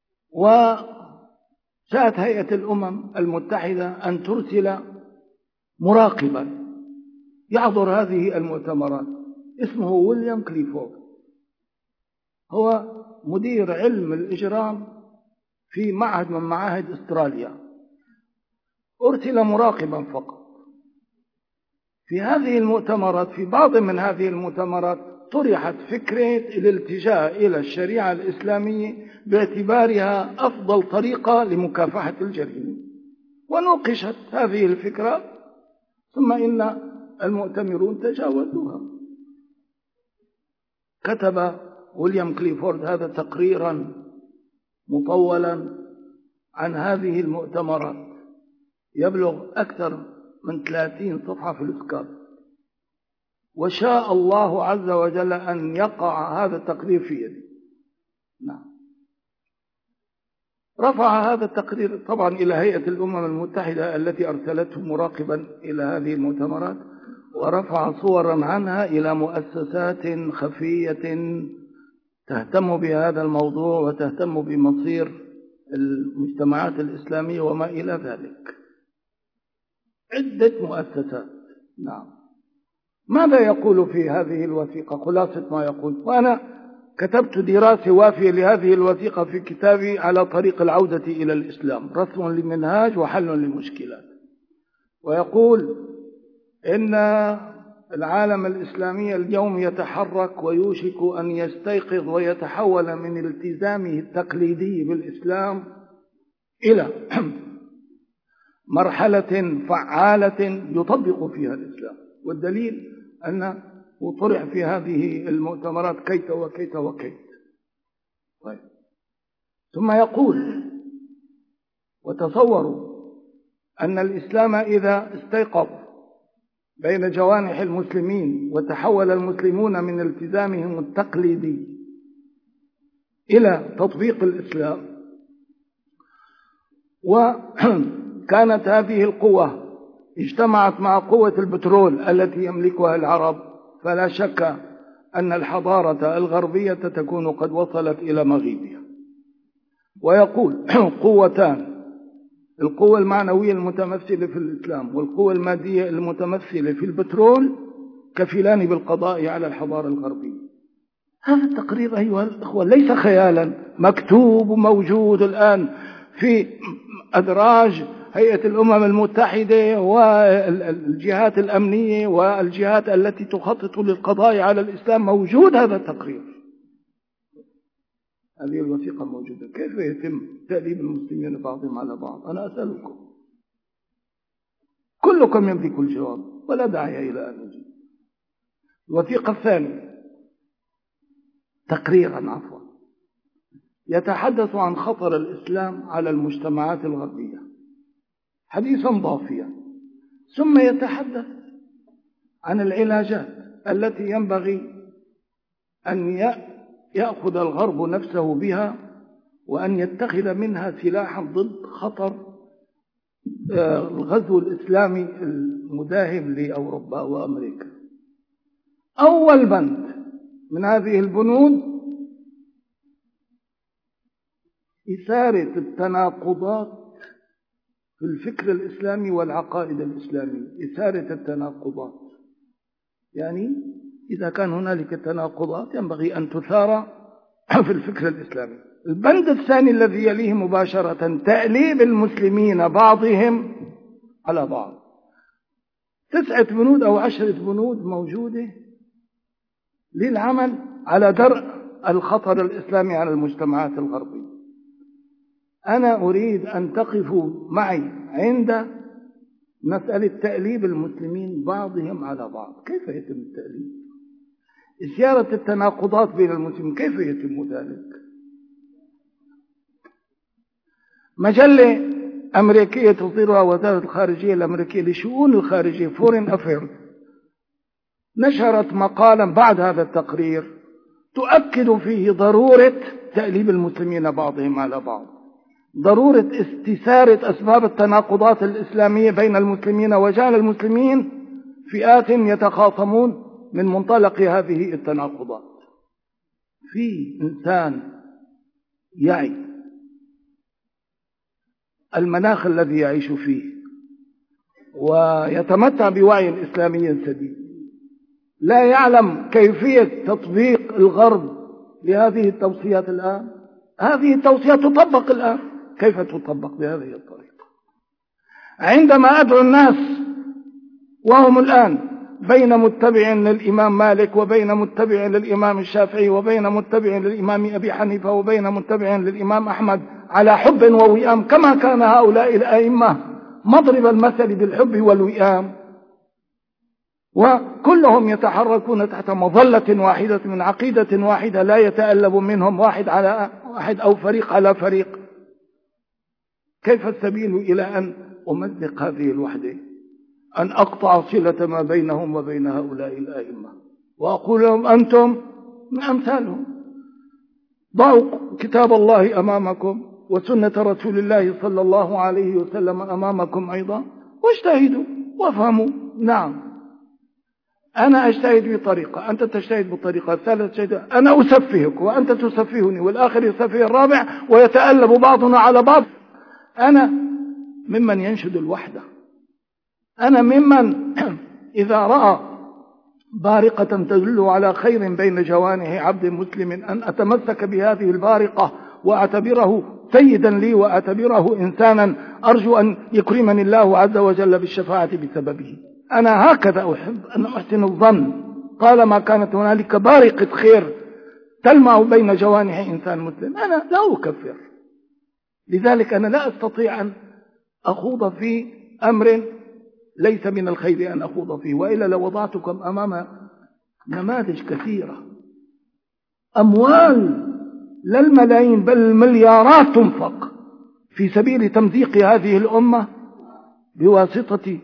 Speaker 1: وشاءت هيئة الأمم المتحدة أن ترسل مراقبا يحضر هذه المؤتمرات، اسمه ويليام كليفورد، هو مدير علم الإجرام في معهد من معاهد أستراليا، أرسل مراقبا فقط. في هذه المؤتمرات، في بعض من هذه المؤتمرات طرحت فكرة الالتجاء إلى الشريعة الإسلامية باعتبارها أفضل طريقة لمكافحة الجريمة، ونوقشت هذه الفكرة، ثم إن المؤتمرون تجاوزوها. كتب ويليام كليفورد هذا تقريرا مطولا عن هذه المؤتمرات يبلغ أكثر من 30 صفحة في الإسكاب، وشاء الله عز وجل أن يقع هذا التقرير في يدي. نعم. رفع هذا التقرير طبعا إلى هيئة الأمم المتحدة التي أرسلته مراقبا إلى هذه المؤتمرات، ورفع صورا عنها إلى مؤسسات خفية تهتم بهذا الموضوع وتهتم بمصير المجتمعات الإسلامية وما إلى ذلك، عدة مؤسسات. نعم. ماذا يقول في هذه الوثيقة؟ خلاصة ما يقول، وأنا كتبت دراسة وافية لهذه الوثيقة في كتابي على طريق العودة إلى الإسلام، رسم لمنهاج وحل لمشكلات. ويقول إن العالم الإسلامي اليوم يتحرك ويوشك أن يستيقظ ويتحول من التزامه التقليدي بالإسلام إلى مرحلة فعالة يطبق فيها الإسلام، والدليل أنه طرح في هذه المؤتمرات كيت وكيت وكيت. طيب. ثم يقول: وتصوروا أن الإسلام إذا استيقظ بين جوانح المسلمين وتحول المسلمون من التزامهم التقليدي إلى تطبيق الإسلام، وكانت هذه القوة اجتمعت مع قوة البترول التي يملكها العرب، فلا شك أن الحضارة الغربية تكون قد وصلت إلى مغيبها. ويقول: قوتان، القوة المعنوية المتمثلة في الإسلام والقوة المادية المتمثلة في البترول، كفلان بالقضاء على الحضارة الغربية. هذا التقرير أيها الأخوة ليس خيالا، مكتوب وموجود الآن في أدراج هيئة الأمم المتحدة والجهات الأمنية والجهات التي تخطط للقضاء على الإسلام، موجود هذا التقرير. هذه الوثيقة موجودة. كيف يتم تأديب المسلمين بعضهم على بعض؟ أنا أسألكم، كلكم يملك الجواب ولا داعي إلى أن نجيب. الوثيقة الثانية تقريرا يتحدث عن خطر الإسلام على المجتمعات الغربية حديثا ضافيا، ثم يتحدث عن العلاجات التي ينبغي أن يأخذ الغرب نفسه بها وأن يتخذ منها سلاحا ضد خطر الغزو الإسلامي المداهم لأوروبا وأمريكا. أول بند من هذه البنود إثارة التناقضات في الفكر الإسلامي والعقائد الإسلامية. إثارة التناقضات يعني إذا كان هنالك تناقضات ينبغي أن تثار في الفكر الإسلامي. البند الثاني الذي يليه مباشرة تأليب المسلمين بعضهم على بعض. 9 بنود أو 10 بنود موجودة للعمل على درء الخطر الإسلامي على المجتمعات الغربية. أنا أريد أن تقفوا معي عند مسألة تأليب المسلمين بعضهم على بعض. كيف يتم التأليب؟ إثارة التناقضات بين المسلمين كيف يتم ذلك؟ مجلة أمريكية تصدرها وزارة الخارجية الأمريكية لشؤون الخارجية Foreign Affairs نشرت مقالا بعد هذا التقرير تؤكد فيه ضرورة تأليب المسلمين بعضهم على بعض، ضرورة استثارة أسباب التناقضات الإسلامية بين المسلمين، وجعل المسلمين فئات يتخاصمون من منطلق هذه التناقضات. في إنسان يعي المناخ الذي يعيش فيه
Speaker 2: ويتمتع بوعي إسلامي سديد لا يعلم كيفية تطبيق الغرب لهذه التوصيات الآن. هذه التوصيات تطبق الآن، كيف تطبق بهذه الطريقة؟ عندما أدعو الناس وهم الآن بين متبع للإمام مالك وبين متبع للإمام الشافعي وبين متبع للإمام أبي حنيفة وبين متبع للإمام أحمد على حب ووئام كما كان هؤلاء الأئمة مضرب المثل بالحب والوئام، وكلهم يتحركون تحت مظلة واحدة من عقيدة واحدة لا يتألب منهم واحد على واحد أو فريق على فريق، كيف السبيل إلى أن أمزق هذه الوحدة؟ أن أقطع صلة ما بينهم وبين هؤلاء الأئمة وأقول لهم أنتم من أمثالهم، ضعوا كتاب الله أمامكم وسنة رسول الله صلى الله عليه وسلم أمامكم أيضا، واجتهدوا وافهموا. نعم، أنا أجتهد بطريقة، أنت تجتهد بطريقة، الثالث تجتهد، أنا أسفهك وأنت تسفهني والآخر يسفه الرابع ويتألب بعضنا على بعض. أنا ممن ينشد الوحدة، أنا ممن إذا رأى بارقة تدل على خير بين جوانح عبد مسلم أن أتمسك بهذه البارقة وأعتبره سيدا لي وأعتبره إنسانا أرجو أن يكرمني الله عز وجل بالشفاعة بسببه. أنا هكذا أحب أن أحسن الظن طالما كانت هنالك بارقة خير تلمع بين جوانح إنسان مسلم، أنا لا أكفر. لذلك أنا لا أستطيع أن أخوض في أمر ليس من الخير أن أخوض فيه، وإلا لو وضعتكم أمام نماذج كثيرة، أموال لا الملايين بل المليارات تنفق في سبيل تمزيق هذه الأمة بواسطة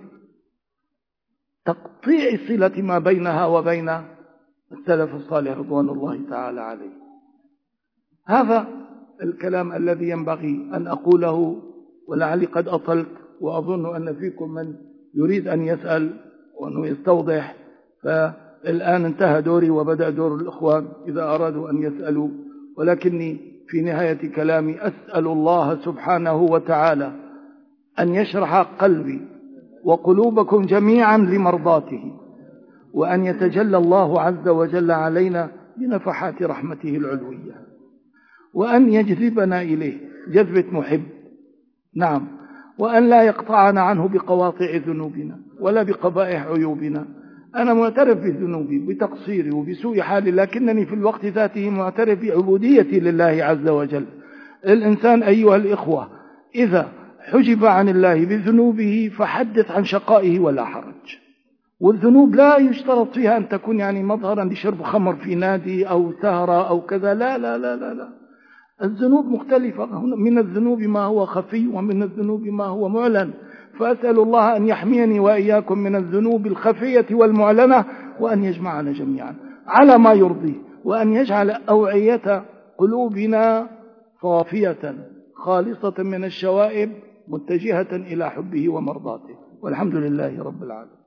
Speaker 2: تقطيع صلة ما بينها وبين السلف الصالح رضوان الله تعالى عليه. هذا الكلام الذي ينبغي أن أقوله، ولعلي قد أطلت، وأظن أن فيكم من يريد أن يسأل وأنه يستوضح، فالآن انتهى دوري وبدأ دور الإخوان إذا أرادوا أن يسألوا، ولكني في نهاية كلامي أسأل الله سبحانه وتعالى أن يشرح قلبي وقلوبكم جميعا لمرضاته، وأن يتجلى الله عز وجل علينا بنفحات رحمته العلوية، وأن يجذبنا إليه جذبة محب. نعم، وأن لا يقطعنا عنه بقواطع ذنوبنا ولا بقبائح عيوبنا. أنا معترف بذنوبي بتقصيري وبسوء حالي، لكنني في الوقت ذاته معترف بعبوديتي لله عز وجل. الإنسان أيها الإخوة إذا حجب عن الله بذنوبه فحدث عن شقائه ولا حرج. والذنوب لا يشترط فيها أن تكون يعني مظهرا لشرب خمر في نادي أو سهرة أو كذا، لا لا لا لا لا. الذنوب مختلفة، من الذنوب ما هو خفي ومن الذنوب ما هو معلن، فأسأل الله أن يحميني وإياكم من الذنوب الخفية والمعلنة، وأن يجمعنا جميعا على ما يرضيه، وأن يجعل أوعية قلوبنا صافية خالصة من الشوائب متجهة إلى حبه ومرضاته، والحمد لله رب العالمين.